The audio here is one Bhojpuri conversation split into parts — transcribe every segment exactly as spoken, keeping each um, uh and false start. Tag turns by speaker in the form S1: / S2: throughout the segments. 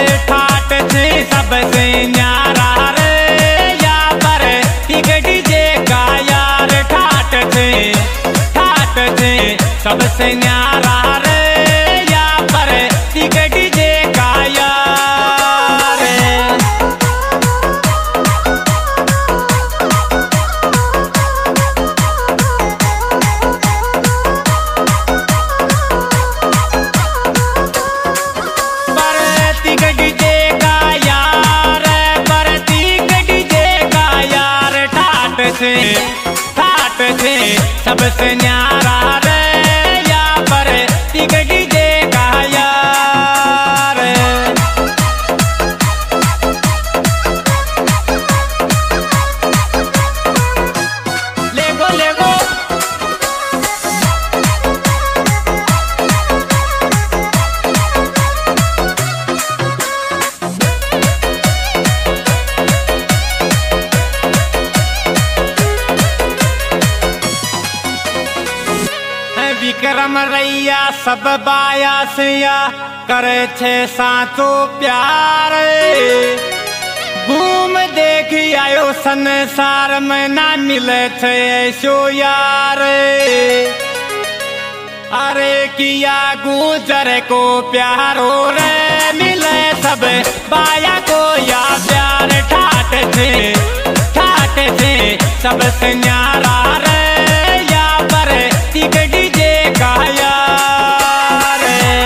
S1: ठाट थे सबसे न्यारा रे, या पर डीजे का यार ठाट थे, ठाट थे सबसे न्यारा रे, या पर डीजे का यार। बरती डीजे का यार, बरती डीजे का यार ठाट थे, ठाट थे सबसे न्यारा रे, या पर डीजे का यार। लेगो लेगो विक्रम रैया सब बाया सिया करे छे साचो प्यार। घूम देख आयो संसार में ना मिले छे ऐसो यार। अरे किया गुजर को प्यारो रे, मिले सब बाया को या प्यार ठाट थे, ठाट थे सबसे न्यारा रे, या पर डीजे का यार।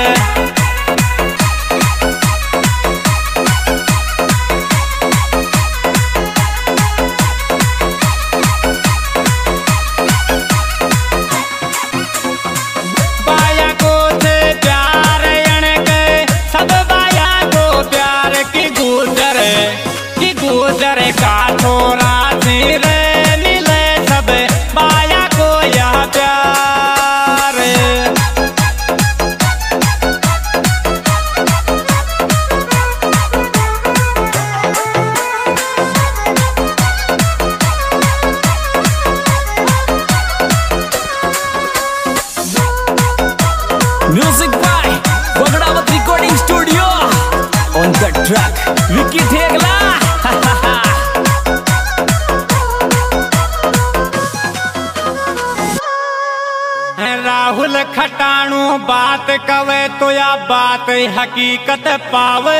S1: बाया को थे प्यार अणक, सब बाया को प्यार की गुजर, की गुजर का छोरा थे रे, मिले सब बाया को यह प्यार।
S2: Music by Baghdawat Recording Studio. On the track, Vicky Thegla.
S1: Rahul खटाणु बात कवे तो या बात हकीकत पावे।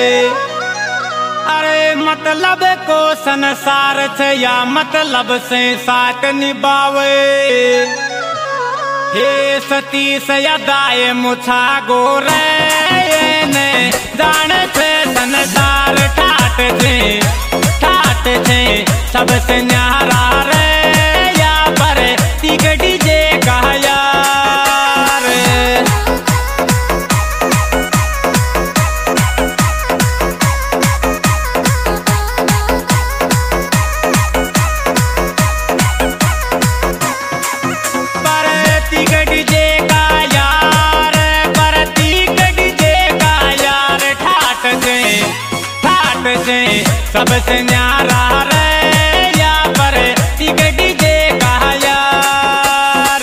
S1: अरे मतलब को संसार से या मतलब से साथ निभावे। हे सती से यदाए मुछा गोरे ने जान से संसार ठाट थे, ठाट थे सबसे न्यारा रे, या पर डीजे का यार। बरती डीजे का यार, बरती डीजे का यार ठाट थे, ठाट थे सबसे न्यारा रे, या पर डीजे का यार।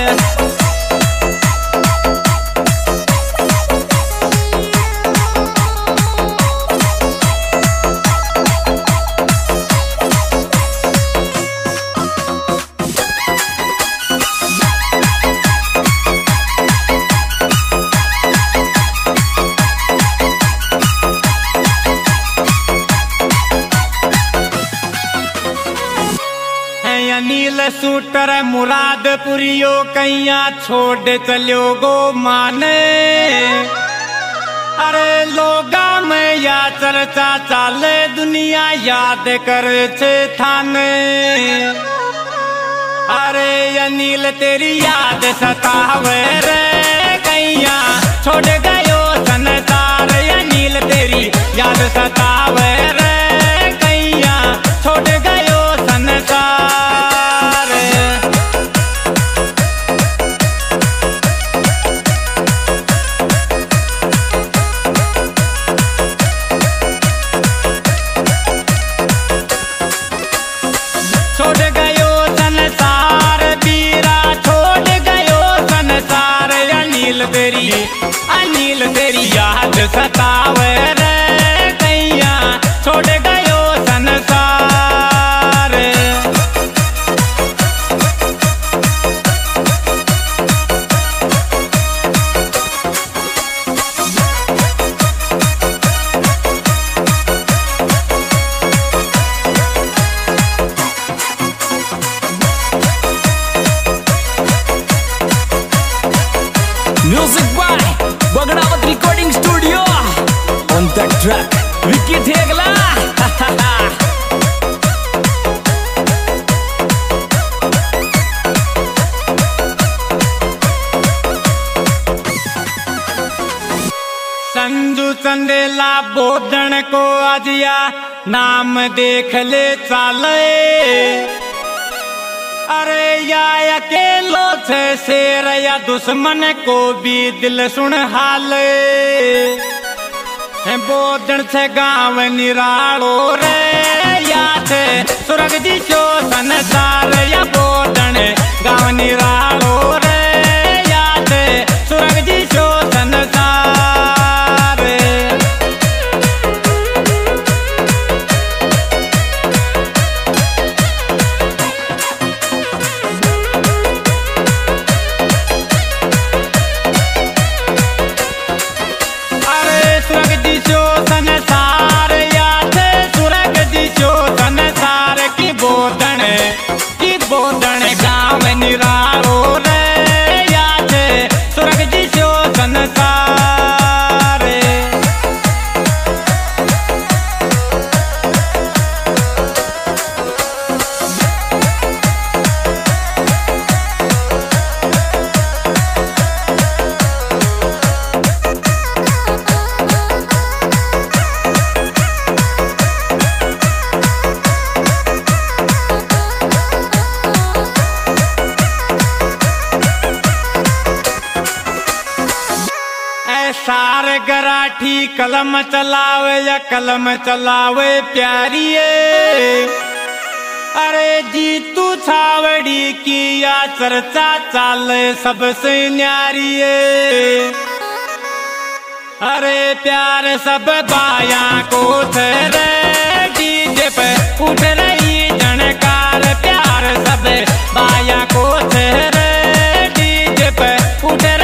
S1: अनिल सूटर मुरादपुरियो कैया छोड़ चलो गो माने। अरे लोगा में या चर्चा चाले दुनिया याद कर छे थाने। अरे अनिल तेरी याद सतावे रे, कैया छोड़ गयो संसार। अनिल तेरी याद सतावे रे, कैया छोड़ गयो संसार। तेरी अनिल तेरी याद सतावे रे।
S2: ट्रैक विकी ठेगला।
S1: संजू चंदेला बोधन को आजिया नाम देख ले चाले। अरे या अकेलो छे शेर या दुश्मन को भी दिल सुन हाल। बोधन छे गाँव निरालो रे या छे स्वर्ग दिशो संसार या बोधन गाँव निरालो रे या छे स्वर्ग दिशो संसार। बोधन गाँव निरालो रे या छे स्वर्ग दिशो संसार। सार गराठी कलम चलावे या कलम चलावे प्यारिये। अरे जीतू छावड़ी की या चर्चा चाले सबसे न्यारिये। अरे प्यार सब बाया को थे रे डीजे पे उठ रही जनकार। प्यार सब बाया को थे रे डीजे पे उठ